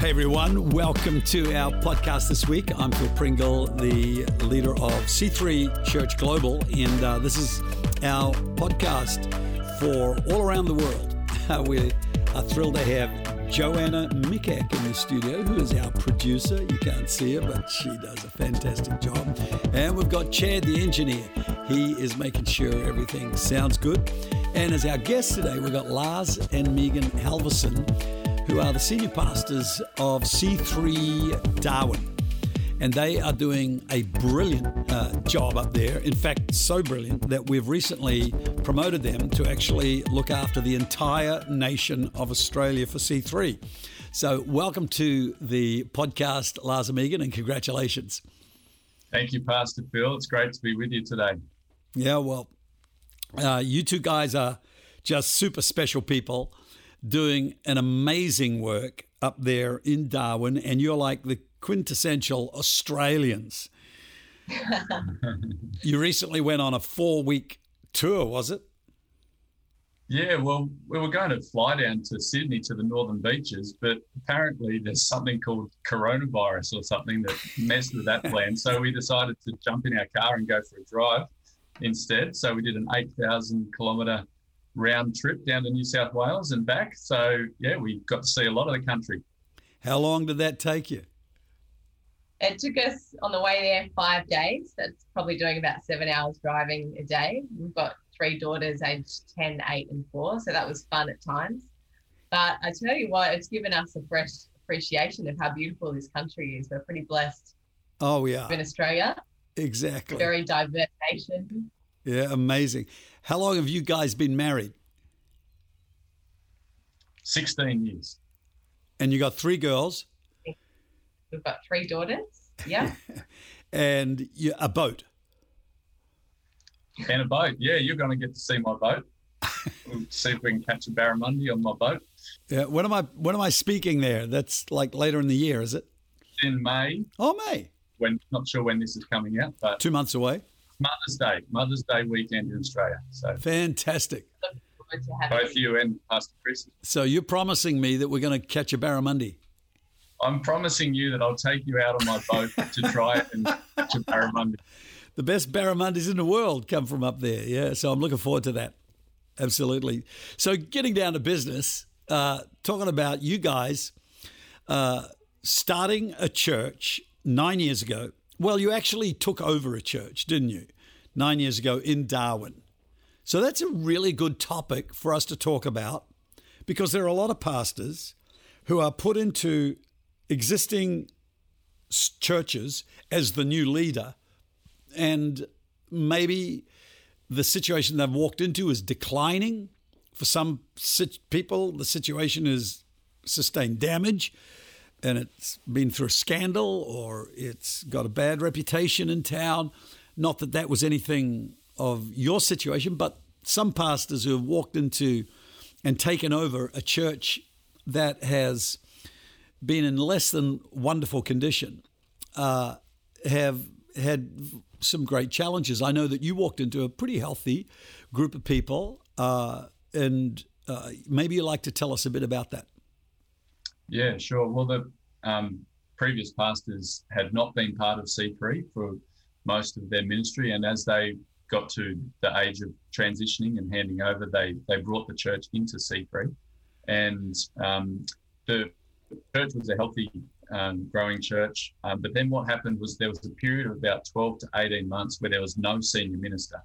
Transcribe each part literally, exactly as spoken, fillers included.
Hey everyone, welcome to our podcast this week. I'm Phil Pringle, the leader of C three Church Global, and uh, this is our podcast for all around the world. Uh, we are thrilled to have Joanna Mikak in the studio, who is our producer. You can't see her, but she does a fantastic job. And we've got Chad, the engineer. He is making sure everything sounds good. And as our guests today, we've got Lars and Megan Halverson, who are the senior pastors of C three Darwin. And they are doing a brilliant uh, job up there. In fact, so brilliant that we've recently promoted them to actually look after the entire nation of Australia for C three. So welcome to the podcast, Lars and Megan, and congratulations. Thank you, Pastor Phil. It's great to be with you today. Yeah, well, uh, you two guys are just super special people doing an amazing work up there in Darwin, and you're like the quintessential Australians. You recently went on a four-week tour, was it? Yeah, well, we were going to fly down to Sydney to the Northern Beaches, but apparently there's something called coronavirus or something that messed with that plan. So we decided to jump in our car and go for a drive instead. So we did an eight thousand kilometre round trip down to New South Wales and back. So, yeah, we got to see a lot of the country. How long did that take you? It took us on the way there five days. That's probably doing about seven hours driving a day. We've got three daughters aged ten, eight and four, so that was fun at times. But I tell you what, it's given us a fresh appreciation of how beautiful this country is. We're pretty blessed. Oh, yeah. In Australia. Exactly. A very diverse nation. Yeah, amazing. How long have you guys been married? sixteen years. And you got three girls? We've got three daughters, yeah. And you, a boat? And a boat, yeah. You're going to get to see my boat. We'll see if we can catch a barramundi on my boat. Yeah. When am I? When am I speaking there? That's like later in the year, is it? In May. Oh, May. When not sure when this is coming out, but two months away. Mother's Day, Mother's Day weekend in Australia. So fantastic. Both you and Pastor Chris. So you're promising me that we're going to catch a barramundi? I'm promising you that I'll take you out on my boat to try it and catch a barramundi. The best barramundis in the world come from up there, yeah. So I'm looking forward to that. Absolutely. So getting down to business, uh, talking about you guys uh, starting a church nine years ago. Well, you actually took over a church, didn't you? Nine years ago in Darwin. So that's a really good topic for us to talk about, because there are a lot of pastors who are put into existing churches as the new leader, and maybe the situation they've walked into is declining. For some people, the situation is sustained damage, and it's been through a scandal, or it's got a bad reputation in town. Not that that was anything of your situation, but some pastors who have walked into and taken over a church that has been in less than wonderful condition uh, have had some great challenges. I know that you walked into a pretty healthy group of people, uh, and uh, maybe you'd like to tell us a bit about that. Yeah, sure. Well, the um, previous pastors had not been part of C three for most of their ministry, and as they got to the age of transitioning and handing over, they they brought the church into C three, and um, the church was a healthy, um, growing church. Um, but then what happened was there was a period of about twelve to eighteen months where there was no senior minister,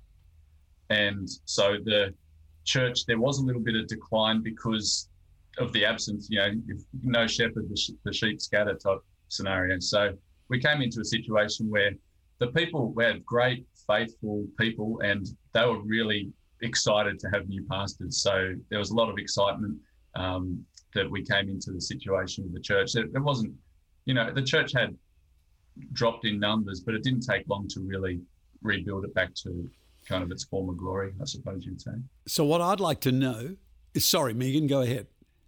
and so the church, there was a little bit of decline because of the absence, you know, if no shepherd, the, sh- the sheep scatter type scenario. So we came into a situation where the people, we had great, faithful people, and they were really excited to have new pastors. So there was a lot of excitement um, that we came into the situation of the church. It, it wasn't, you know, the church had dropped in numbers, but it didn't take long to really rebuild it back to kind of its former glory, I suppose you'd say. So what I'd like to know is, sorry, Megan, go ahead.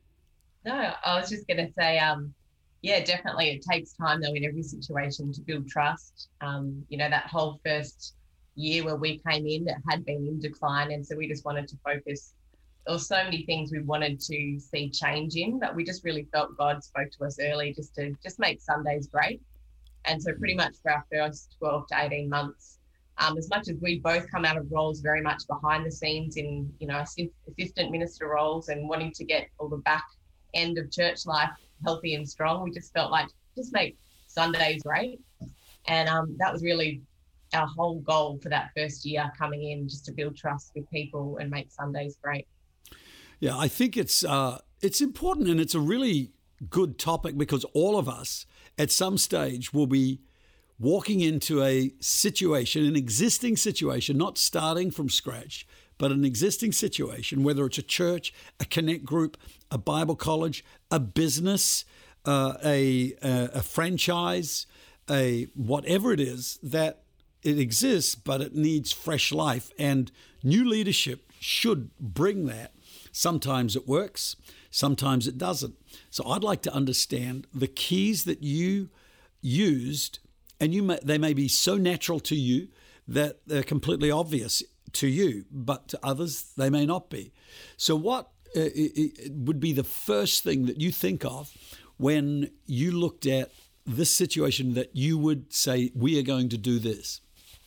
No, I was just going to say, um, yeah, definitely it takes time though in every situation to build trust. Um, you know, that whole first year where we came in, it had been in decline, and so we just wanted to focus there were so many things we wanted to see change in, but we just really felt God spoke to us early just to just make Sundays great. And so pretty much for our first twelve to eighteen months, um, as much as we both come out of roles very much behind the scenes in, you know, assistant minister roles and wanting to get all the back end of church life healthy and strong, we just felt like just make Sundays great. And um, that was really our whole goal for that first year coming in, just to build trust with people and make Sundays great. Yeah, I think it's uh, it's important, and it's a really good topic because all of us at some stage will be walking into a situation, an existing situation, not starting from scratch, but an existing situation, whether it's a church, a connect group, a Bible college, a business, uh, a, a a franchise, a whatever it is, that it exists, but it needs fresh life, and new leadership should bring that. Sometimes it works, sometimes it doesn't. So I'd like to understand the keys that you used, and you may, they may be so natural to you that they're completely obvious to you, but to others they may not be. So what uh, it, it would be the first thing that you think of when you looked at this situation that you would say, we are going to do this?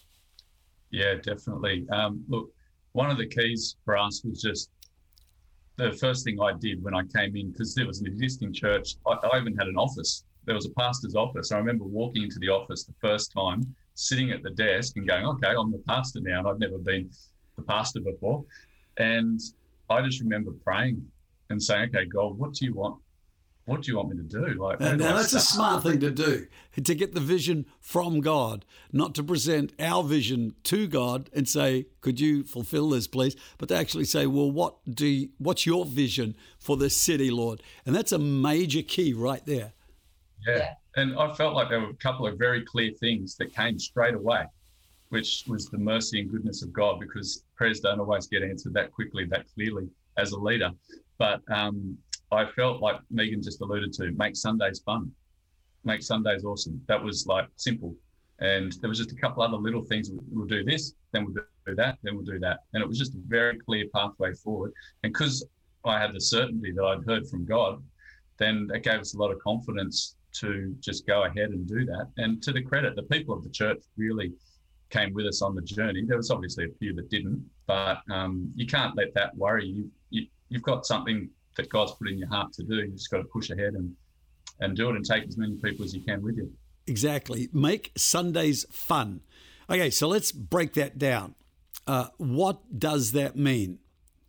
Yeah, definitely. Um, look, one of the keys for us was just the first thing I did when I came in, because there was an existing church. I, I even had an office. There was a pastor's office. I remember walking into the office the first time, sitting at the desk and going, okay, I'm the pastor now. And I've never been the pastor before. And I just remember praying and saying, okay, God, what do you want? What do you want me to do? Like, and now that's a smart thing to do, to get the vision from God, not to present our vision to God and say, could you fulfill this, please? But to actually say, well, what do you, what's your vision for this city, Lord? And that's a major key right there. Yeah. yeah. And I felt like there were a couple of very clear things that came straight away, which was the mercy and goodness of God, because prayers don't always get answered that quickly, that clearly as a leader. But um, I felt like Megan just alluded to, make Sundays fun, make Sundays awesome. That was like simple. And there was just a couple other little things. We'll do this, then we'll do that, then we'll do that. And it was just a very clear pathway forward. And because I had the certainty that I'd heard from God, then it gave us a lot of confidence to just go ahead and do that. And to the credit, the people of the church really came with us on the journey. There was obviously a few that didn't, but um, you can't let that worry you. you you've got something that God's put in your heart to do. You just got to push ahead and, and do it and take as many people as you can with you. Exactly. Make Sundays fun. Okay, so let's break that down. Uh, what does that mean?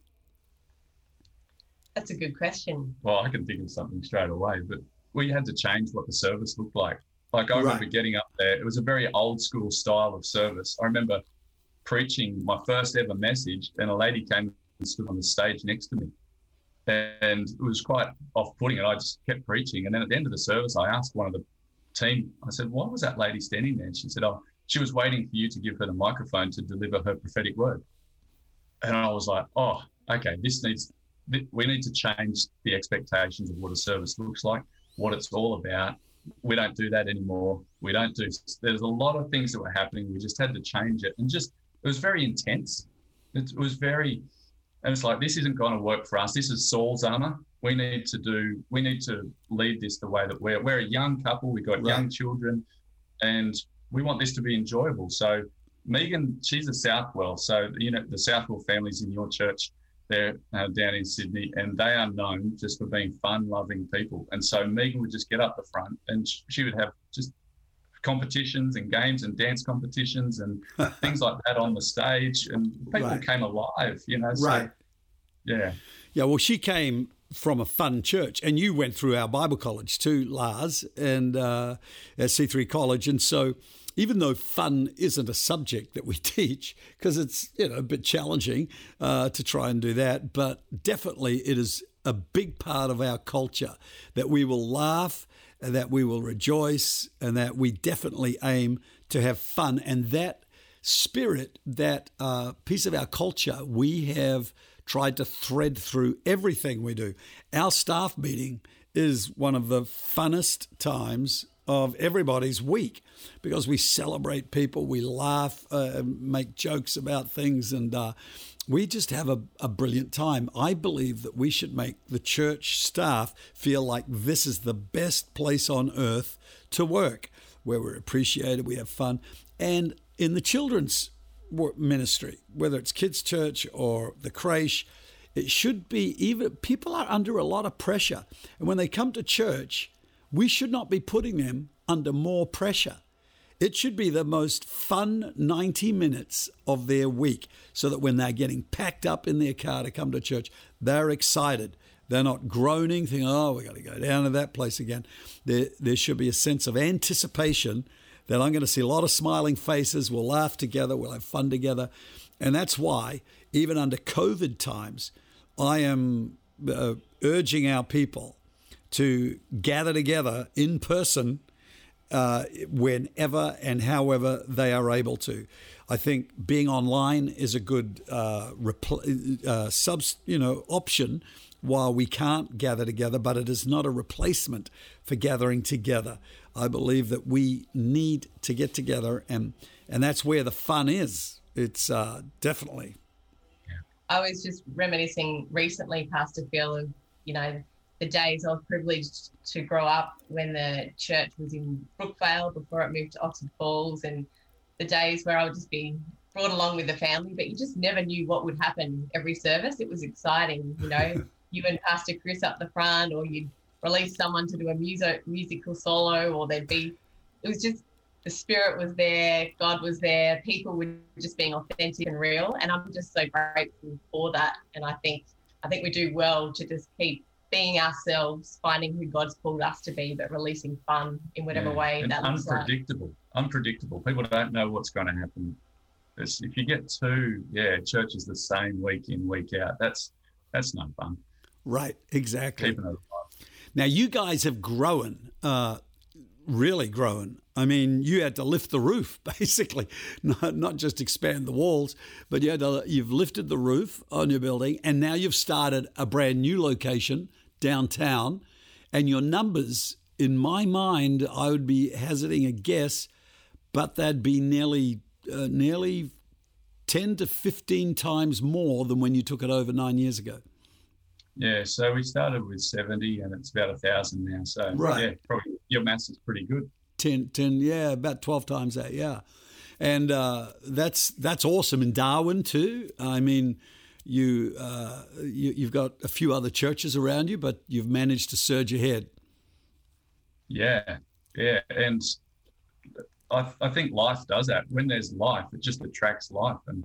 That's a good question. Well, I can think of something straight away, but we had to change what the service looked like. Like I right. remember getting up there. It was a very old school style of service. I remember preaching my first ever message, and a lady came and stood on the stage next to me. And it was quite off-putting, and I just kept preaching. And then at the end of the service, I asked one of the team, I said, why was that lady standing there? And she said, oh, she was waiting for you to give her the microphone to deliver her prophetic word. And I was like, oh, okay, this needs, we need to change the expectations of what a service looks like, what it's all about. We don't do that anymore. We don't do, there's a lot of things that were happening. We just had to change it. And just, it was very intense. It was very, and it's like, this isn't going to work for us. This is Saul's armor. We need to do, we need to lead this the way that we're, we're a young couple. We've got right. young children, and we want this to be enjoyable. So Megan, she's a Southwell. So, you know, the Southwell families in your church, they're uh, down in Sydney, and they are known just for being fun, loving people. And so Megan would just get up the front, and she would have just competitions and games and dance competitions and things like that on the stage, and people right. came alive, you know. So, right. Yeah. Yeah. Well, she came from a fun church, and you went through our Bible college too, Lars, and uh, at C three College. And so even though fun isn't a subject that we teach, because it's, you know, a bit challenging uh, to try and do that, but definitely it is a big part of our culture that we will laugh, that we will rejoice, and that we definitely aim to have fun. And that spirit, that uh, piece of our culture, we have tried to thread through everything we do. Our staff meeting is one of the funnest times of everybody's week because we celebrate people, we laugh, uh, make jokes about things, and uh, we just have a, a brilliant time. I believe that we should make the church staff feel like this is the best place on earth to work, where we're appreciated, we have fun. And in the children's ministry, whether it's kids' church or the creche, it should be even, people are under a lot of pressure. And when they come to church, we should not be putting them under more pressure. It should be the most fun ninety minutes of their week, so that when they're getting packed up in their car to come to church, they're excited. They're not groaning, thinking, oh, we've got to go down to that place again. There, there should be a sense of anticipation that I'm going to see a lot of smiling faces. We'll laugh together. We'll have fun together. And that's why, even under COVID times, I am uh, urging our people to gather together in person uh, whenever and however they are able to. I think being online is a good uh, repl- uh, subs, you know, option while we can't gather together, but it is not a replacement for gathering together. I believe that we need to get together, and and that's where the fun is. It's uh, definitely. I was just reminiscing recently, Pastor Phil, of, you know, the days I was privileged to grow up when the church was in Brookvale before it moved to Oxford Falls, and the days where I would just be brought along with the family, but you just never knew what would happen every service. It was exciting, you know. You and Pastor Chris up the front, or you'd release someone to do a music musical solo, or there'd be, it was just, the spirit was there, God was there, people were just being authentic and real, and I'm just so grateful for that. And I think I think we do well to just keep being ourselves, finding who God's called us to be, but releasing fun in whatever yeah. way and that looks like. Unpredictable, unpredictable. People don't know what's going to happen. It's, if you get two, yeah, church is the same week in, week out. That's that's no fun. Right, exactly. Keeping it alive. Now, you guys have grown, uh, really grown. I mean, you had to lift the roof, basically, not, not just expand the walls, but you had to, you've lifted the roof on your building, and now you've started a brand new location downtown, and your numbers, in my mind, I would be hazarding a guess, but that'd be nearly uh, nearly ten to fifteen times more than when you took it over nine years ago. Yeah, so we started with seventy, and it's about a thousand now. So right. yeah, probably your maths is pretty good. ten, ten, yeah, about twelve times that, yeah. And uh, that's that's awesome. In Darwin too. I mean, you, uh, you you've got a few other churches around you, but you've managed to surge ahead. Yeah, yeah, and I I think life does that. When there's life, it just attracts life, and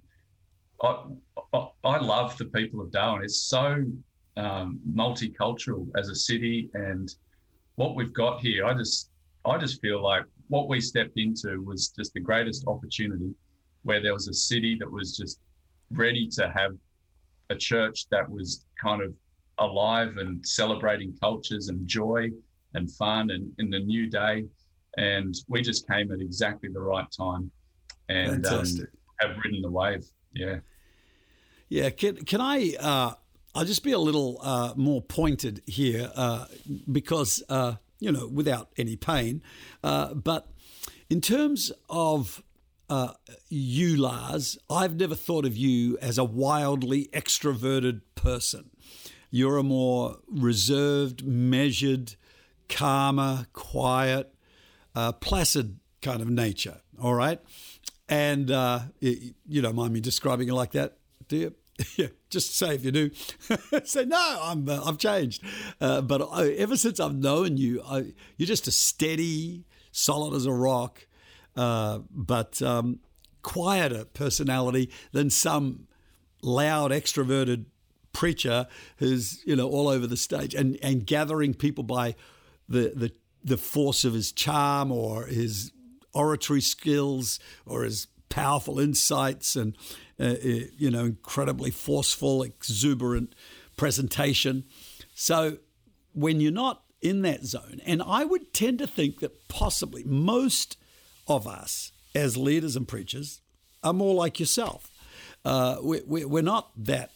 I I, I love the people of Darwin. It's so um, multicultural as a city, and what we've got here, I just I just feel like what we stepped into was just the greatest opportunity, where there was a city that was just ready to have a church that was kind of alive and celebrating cultures and joy and fun and in the new day. And we just came at exactly the right time and um, have ridden the wave. Yeah. Yeah. Can, can I, uh, I'll just be a little uh, more pointed here uh, because, uh, you know, without any pain. Uh, but in terms of uh, you, Lars, I've never thought of you as a wildly extroverted person. You're a more reserved, measured, calmer, quiet, uh, placid kind of nature, all right? And uh, you, you don't mind me describing you like that, do you? Yeah, just say if you do. Say, no, I'm, uh, I've changed. Uh, but I, ever since I've known you, I, you're just a steady, solid as a rock, uh, but um, quieter personality than some loud, extroverted preacher who's, you know, all over the stage and, and gathering people by the, the the force of his charm or his oratory skills or his powerful insights and, uh, you know, incredibly forceful, exuberant presentation. So when you're not in that zone, and I would tend to think that possibly most of us as leaders and preachers are more like yourself. Uh, we, we, we're not that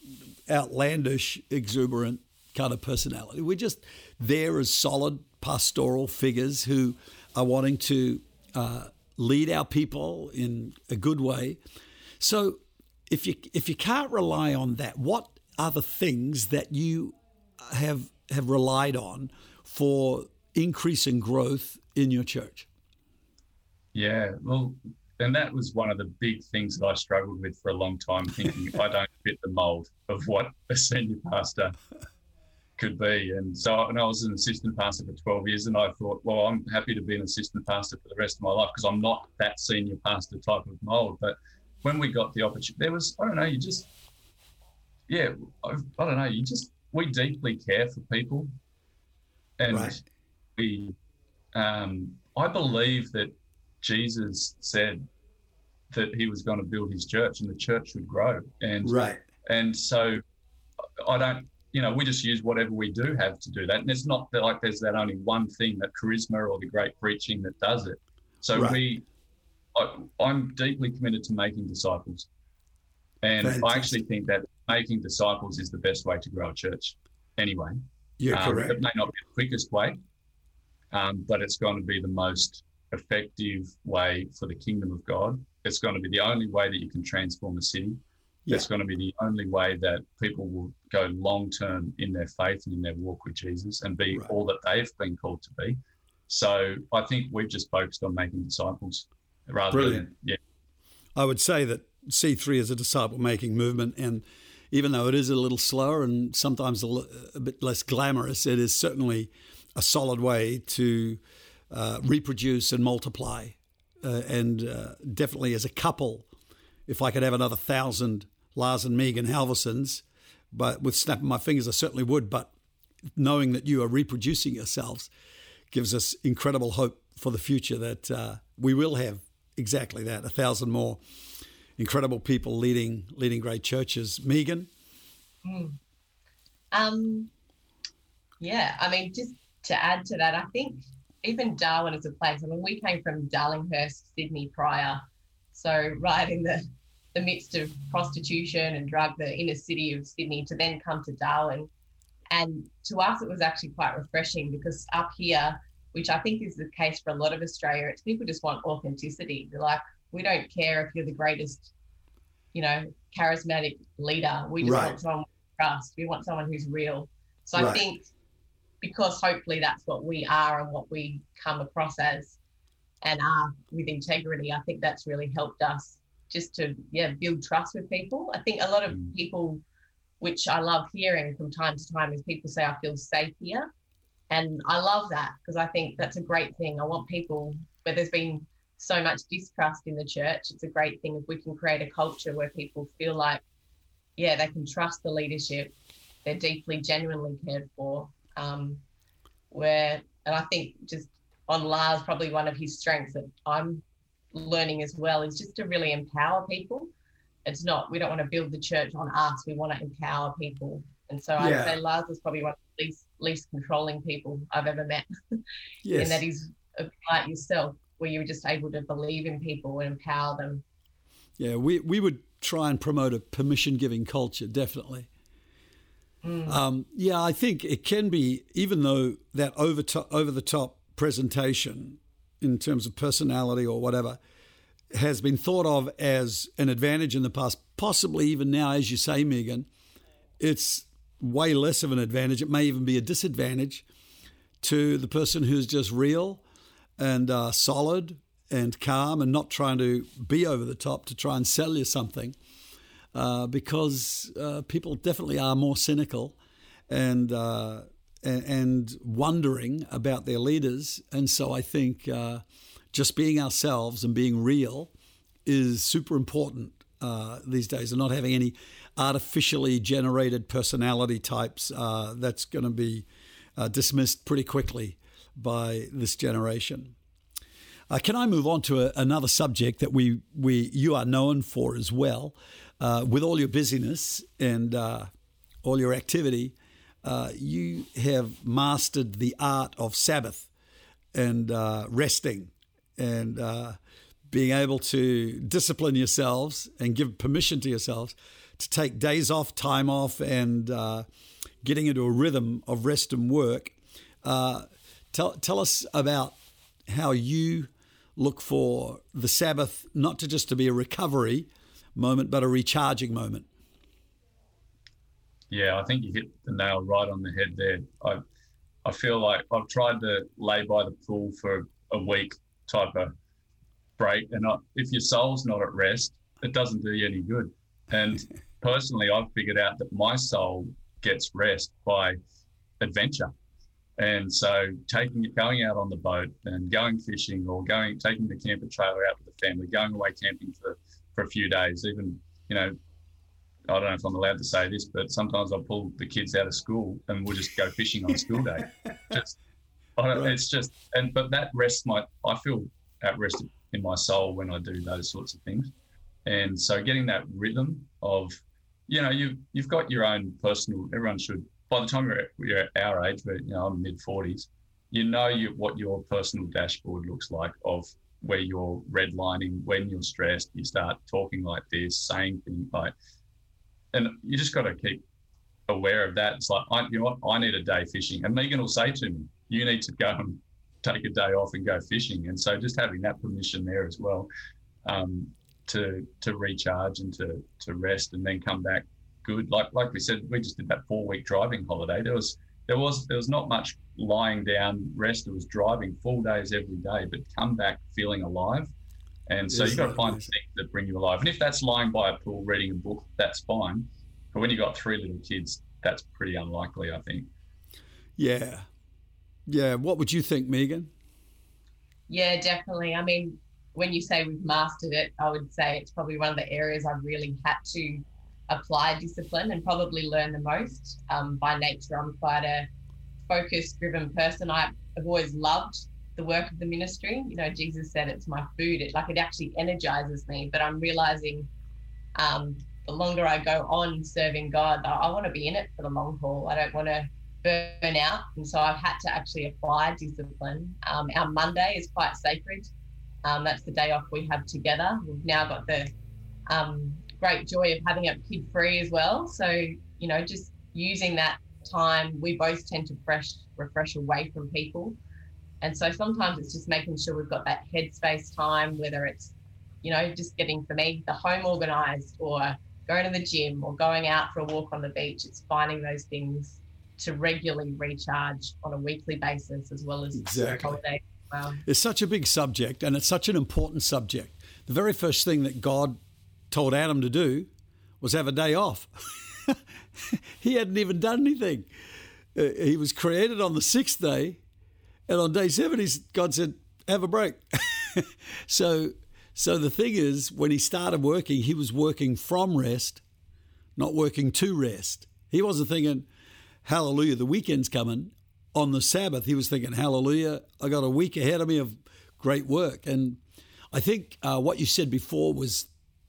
outlandish, exuberant kind of personality. We're just there as solid pastoral figures who are wanting to uh, lead our people in a good way. So if you if you can't rely on that, what are the things that you have have relied on for increase in growth in your church? Yeah, well, and that was one of the big things that I struggled with for a long time, thinking I don't fit the mold of what a senior pastor could be. And so and I was an assistant pastor for twelve years, and I thought, well, I'm happy to be an assistant pastor for the rest of my life because I'm not that senior pastor type of mold. But when we got the opportunity, there was, I don't know, you just, yeah, I, I don't know, you just, we deeply care for people. And right. we, um, I believe that Jesus said that he was going to build his church and the church would grow. And, right. and so I don't, you know, we just use whatever we do have to do that. And it's not that like there's that only one thing, that charisma or the great preaching that does it. So right. we, I, I'm deeply committed to making disciples. And Fantastic. I actually think that making disciples is the best way to grow a church anyway. You're um, correct. It may not be the quickest way, um, but it's going to be the most effective way for the kingdom of God. It's going to be the only way that you can transform a city. Yeah. It's going to be the only way that people will go long-term in their faith and in their walk with Jesus and be right. all that they've been called to be. So I think we've just focused on making disciples rather Brilliant. than, yeah. I would say that C three is a disciple-making movement, and even though it is a little slower and sometimes a, l- a bit less glamorous, it is certainly a solid way to uh, reproduce and multiply. Uh, and uh, definitely as a couple, if I could have another thousand Lars and Megan Halversons, but with snapping my fingers, I certainly would. But knowing that you are reproducing yourselves gives us incredible hope for the future that uh, we will have exactly that, a thousand more incredible people leading leading great churches. Megan? Mm. Um, yeah, I mean, just to add to that, I think even Darwin is a place. I mean, we came from Darlinghurst, Sydney prior, so right in the, the midst of prostitution and drug, the inner city of Sydney, to then come to Darwin. And to us, it was actually quite refreshing because up here, which I think is the case for a lot of Australia, it's people just want authenticity. They're like, we don't care if you're the greatest, you know, charismatic leader. We just right. want someone we trust. We want someone who's real. So right. I think because hopefully that's what we are and what we come across as and are with integrity, I think that's really helped us just to, yeah, build trust with people. I think a lot of mm. people, which I love hearing from time to time, is people say, I feel safe here. And I love that because I think that's a great thing. I want people, where there's been so much distrust in the church, it's a great thing if we can create a culture where people feel like, yeah, they can trust the leadership. They're deeply, genuinely cared for. Um, where, and I think just on Lars, probably one of his strengths that I'm learning as well is just to really empower people. It's not, we don't want to build the church on us. We want to empower people. And so yeah. I'd say Lars is probably one of the least, least controlling people I've ever met. Yes. And that he's like yourself, where you're just able to believe in people and empower them. Yeah, we, we would try and promote a permission-giving culture, definitely. Mm. Um, yeah, I think it can be, even though that over to, over-the-top presentation in terms of personality or whatever has been thought of as an advantage in the past, possibly even now, as you say, Megan, it's way less of an advantage. It may even be a disadvantage to the person who's just real and uh, solid and calm and not trying to be over the top to try and sell you something, uh, because uh, people definitely are more cynical and, uh, and and wondering about their leaders. And so I think uh, just being ourselves and being real is super important uh, these days, and not having any artificially generated personality types. Uh, that's going to be uh, dismissed pretty quickly by this generation. Uh, can I move on to a, another subject that we we you are known for as well, uh, with all your busyness and uh, all your activity? Uh, you have mastered the art of Sabbath and uh, resting and uh, being able to discipline yourselves and give permission to yourselves to take days off, time off, and uh, getting into a rhythm of rest and work. Uh, tell tell us about how you look for the Sabbath, not to just to be a recovery, moment, but a recharging moment. Yeah, I think you hit the nail right on the head there. I I feel like I've tried to lay by the pool for a week type of break, and I, if your soul's not at rest, it doesn't do you any good. And personally, I've figured out that my soul gets rest by adventure. And so taking going out on the boat and going fishing, or going taking the camper trailer out with the family, going away camping for, for a few days, even, you know, I don't know if I'm allowed to say this, but sometimes I'll pull the kids out of school and we'll just go fishing on school day. Just, I don't, it's just, and but that rests my, I feel at rest in my soul when I do those sorts of things. And so getting that rhythm of, you know, you you've got your own personal. Everyone should. By the time you're, you're at our age, where, you know, I'm mid forties, you know you what your personal dashboard looks like of where you're redlining when you're stressed. You start talking like this, saying things like. And you just got to keep aware of that. It's like, I, you know what, I need a day fishing. And Megan will say to me, you need to go and take a day off and go fishing. And so just having that permission there as well, um, to to recharge and to to rest and then come back good. Like like we said, we just did that four-week driving holiday. There was there was there was not much lying down rest. It was driving full days every day, but come back feeling alive. And so you've got to find things that bring you alive. And if that's lying by a pool, reading a book, that's fine. But when you've got three little kids, that's pretty unlikely, I think. Yeah. Yeah. What would you think, Megan? Yeah, definitely. I mean, when you say we've mastered it, I would say it's probably one of the areas I've really had to apply discipline and probably learn the most. Um, by nature, I'm quite a focused, driven person. I've always loved the work of the ministry. You know, Jesus said it's my food. It like it actually energizes me. But I'm realizing um, the longer I go on serving God, I, I want to be in it for the long haul. I don't want to burn out. And so I've had to actually apply discipline. Um, our Monday is quite sacred. Um, that's the day off we have together. We've now got the um, great joy of having it kid free as well. So, you know, just using that time, we both tend to fresh, refresh away from people. And so sometimes it's just making sure we've got that headspace time, whether it's, you know, just getting, for me, the home organised, or going to the gym, or going out for a walk on the beach. It's finding those things to regularly recharge on a weekly basis, as well as exactly. holidays as well. It's such a big subject, and it's such an important subject. The very first thing that God told Adam to do was have a day off. He hadn't even done anything. Uh, he was created on the sixth day. And on day seven, he's, God said, have a break. so so the thing is, when he started working, he was working from rest, not working to rest. He wasn't thinking, hallelujah, the weekend's coming. On the Sabbath, he was thinking, hallelujah, I got a week ahead of me of great work. And I think uh, what you said before was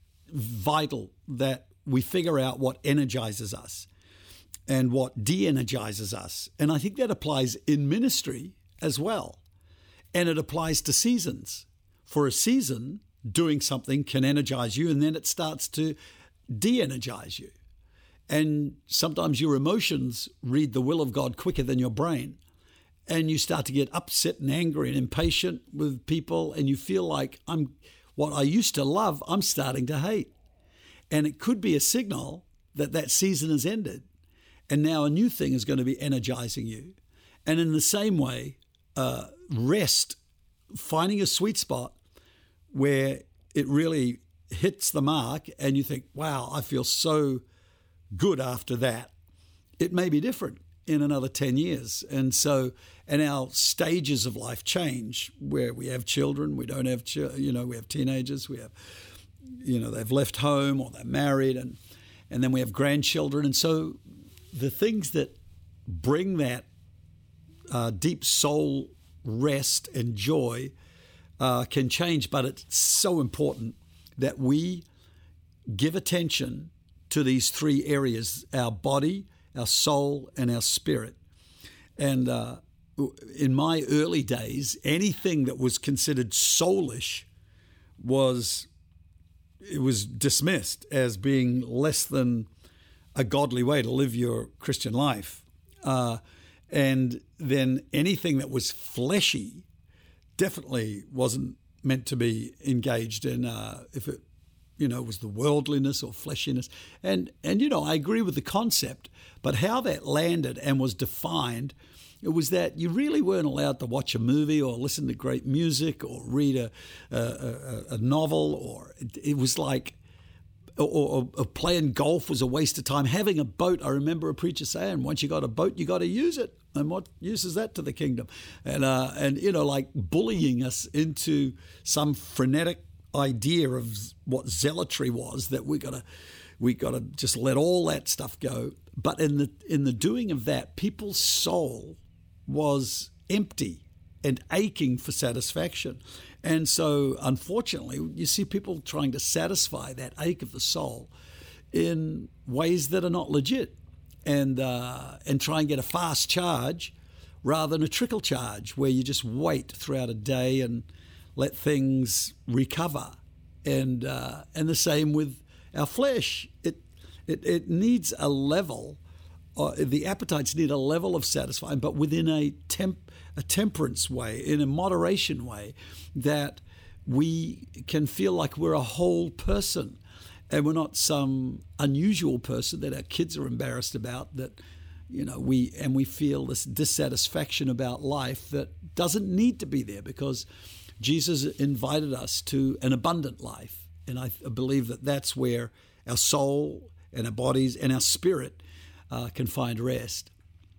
vital, that we figure out what energizes us and what de-energizes us. And I think that applies in ministry as well. And it applies to seasons. For a season, doing something can energize you, and then it starts to de-energize you. And sometimes your emotions read the will of God quicker than your brain. And you start to get upset and angry and impatient with people, and you feel like, I'm what I used to love, I'm starting to hate. And it could be a signal that that season has ended, and now a new thing is going to be energizing you. And in the same way, Uh, rest, finding a sweet spot where it really hits the mark and you think, wow, I feel so good after that. It may be different in another ten years. And so, and our stages of life change, where we have children, we don't have, ch- you know, we have teenagers, we have, you know, they've left home or they're married, and, and then we have grandchildren. And so the things that bring that Uh, deep soul rest and joy uh, can change, but it's so important that we give attention to these three areas: our body, our soul, and our spirit. And uh, in my early days, anything that was considered soulish was it was dismissed as being less than a godly way to live your Christian life. Uh, And then anything that was fleshy definitely wasn't meant to be engaged in. Uh, if it you know, was the worldliness or fleshiness. And, and you know, I agree with the concept, but how that landed and was defined, it was that you really weren't allowed to watch a movie or listen to great music or read a, a, a, a novel, or it, it was like, or, or, or playing golf was a waste of time. Having a boat, I remember a preacher saying, once you got a boat, you got to use it. And what use is that to the kingdom? And, uh, and you know, like bullying us into some frenetic idea of what zealotry was, that we got to we got to just let all that stuff go. But in the in the doing of that, people's soul was empty and aching for satisfaction. And so, unfortunately, you see people trying to satisfy that ache of the soul in ways that are not legit, and uh, and try and get a fast charge rather than a trickle charge, where you just wait throughout a day and let things recover. And uh, and the same with our flesh. It it, it needs a level. Uh, the appetites need a level of satisfying, but within a temp a temperance way, in a moderation way, that we can feel like we're a whole person, and we're not some unusual person that our kids are embarrassed about. That, you know, we and we feel this dissatisfaction about life that doesn't need to be there, because Jesus invited us to an abundant life. And I believe that that's where our soul and our bodies and our spirit uh, can find rest.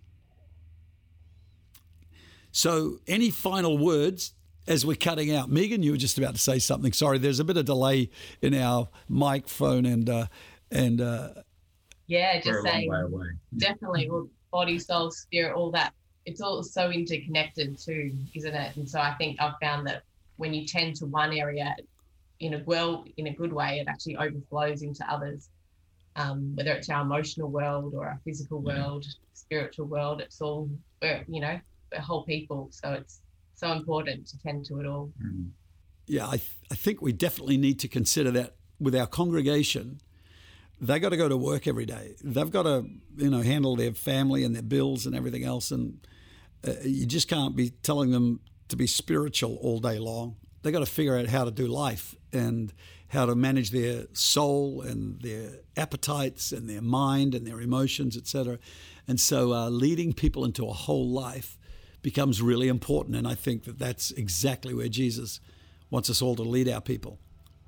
So any final words as we're cutting out? Megan, you were just about to say something. Sorry, there's a bit of delay in our microphone and uh, and uh, yeah, just we're a long saying way away. Definitely, well, body, soul, spirit, all that. It's all so interconnected too, isn't it? And so I think I've found that when you tend to one area in a well, in a good way, it actually overflows into others. Um, whether it's our emotional world or our physical world, yeah. spiritual world, it's all, we're, you know, we're whole people. So it's so important to tend to it all. Mm. Yeah, I, th- I think we definitely need to consider that with our congregation. They got to go to work every day. They've got to, you know, handle their family and their bills and everything else. And uh, you just can't be telling them to be spiritual all day long. They got to figure out how to do life and how to manage their soul and their appetites and their mind and their emotions, et cetera. And so uh, leading people into a whole life becomes really important. And I think that that's exactly where Jesus wants us all to lead our people.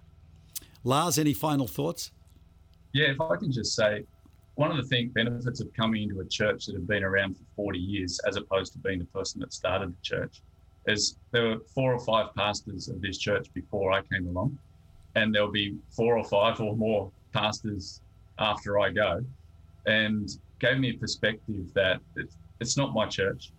Lars, any final thoughts? Yeah, if I can just say, one of the thing, benefits of coming into a church that had been around for forty years, as opposed to being the person that started the church, is there were four or five pastors of this church before I came along, and there'll be four or five or more pastors after I go, and gave me a perspective that it's, it's not my church,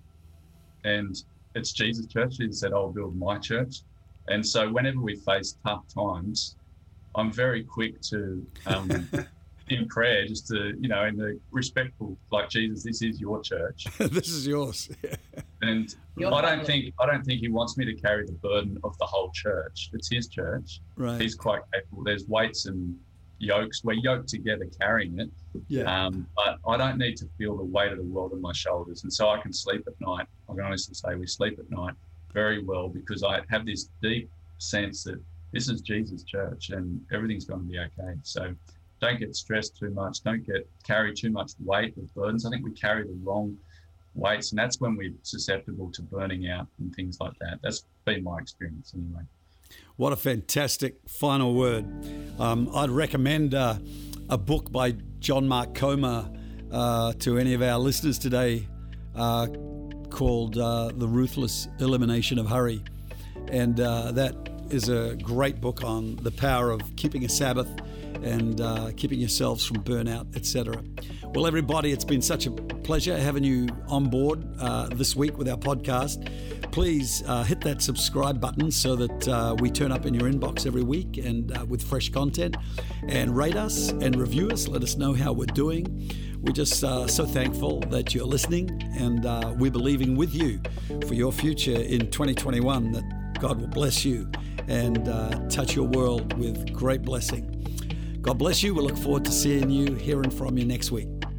and it's Jesus' church. He said, I'll build my church. And so whenever we face tough times, I'm very quick to, um, in prayer, just to, you know, in the respectful, like, Jesus, this is your church. This is yours. And your I don't think I don't think he wants me to carry the burden of the whole church. It's his church. Right. He's quite capable. There's weights and yokes. We're yoked together carrying it. Yeah. Um, but I don't need to feel the weight of the world on my shoulders. And so I can sleep at night. I can honestly say we sleep at night very well, because I have this deep sense that this is Jesus' church and everything's going to be okay. So don't get stressed too much. Don't get carry too much weight with burdens. I think we carry the wrong weights, and that's when we're susceptible to burning out and things like that. That's been my experience anyway. What a fantastic final word. Um, I'd recommend uh, a book by John Mark Comer uh, to any of our listeners today uh, called uh, The Ruthless Elimination of Hurry. And uh, that is a great book on the power of keeping a Sabbath and uh, keeping yourselves from burnout, et cetera. Well, everybody, it's been such a pleasure having you on board uh, this week with our podcast. Please uh, hit that subscribe button so that uh, we turn up in your inbox every week and uh, with fresh content, and rate us and review us. Let us know how we're doing. We're just uh, so thankful that you're listening, and uh, we're believing with you for your future in twenty twenty-one, that God will bless you and uh, touch your world with great blessing. God bless you. We look forward to seeing you, hearing from you next week.